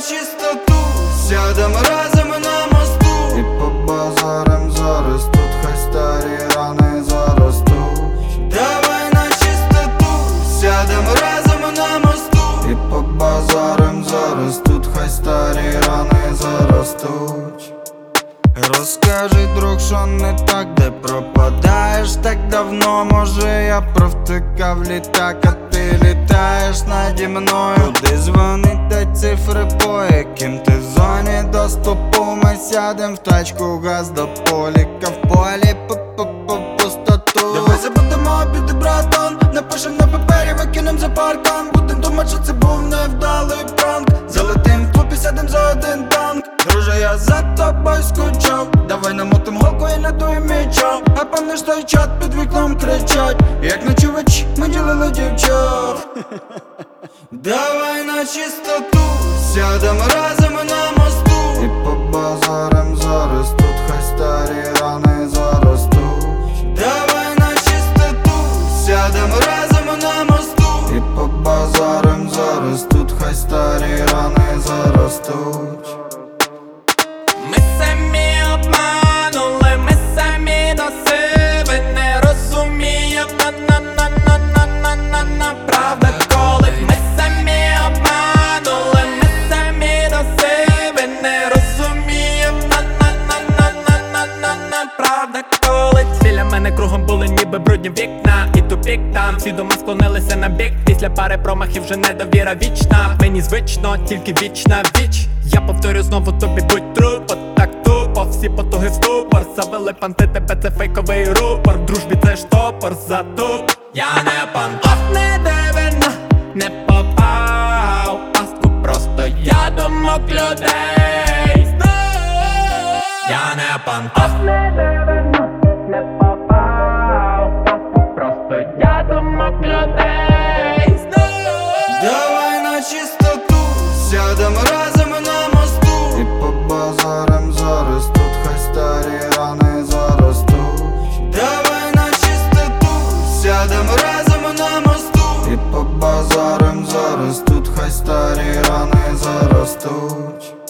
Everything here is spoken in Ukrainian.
чистоту, сядем разом на мосту і побазарим зараз тут, хай старі рани заростуть. Давай на чистоту, сядем разом на мосту І побазарим зараз тут, хай старі рани заростуть. Розкажи, друг, що не так, де пропадаєш так давно. Може я провтикав літак, а ти літаєш наді мною. Куди дзвонить та цифри, по яким ти в зоні доступу? Ми сядем в тачку, газ до поліка, в полі пустоту. Давай забудемо обіди, братан, напишем на папері, викинем за паркан. Будем думать, що це був невдалий пранк. Залетим в клуб і сядем за один танк. Друже, я за тобою скучав. Давай намотим голку і надуєм мічом. А пам'ятаєш той чат, під вікном кричать, як ночувачі ми ділили дівчат. Давай на чистоту, сядем разом на мосту І побазарим зараз тут, хай старі рани заростуть. Давай на чистоту, сядем разом на мосту І побазарим зараз тут, хай старі рани заростуть. Ми самі обманули, ми самі до себе не розуміємо, на правда коли. Ми самі обманули, ми самі до себе не розуміємо, на правда коли. Біля мене кругом були ніби брудні вікна і тупік там, всі дома склонилися на бік. Після пари промахів вже недовіра вічна. Мені звично, тільки вічна віч. Я повторю знову тобі, будь трупо, так тупо, всі потуги в ступор. Завели панти, тебе це фейковий рупор. В дружбі це ж топор, затуп. Я не пант, не дивина, не попав в пастку, просто я думок людей. Я не пант, не дивина, не попав в пастку, просто я думок людей. Давай на чистоту, сядем разом на мосту І побазарим зараз тут, хай старі рани заростуть. Давай на чистоту, сядем разом на мосту І побазарим зараз тут, хай старі рани заростуть.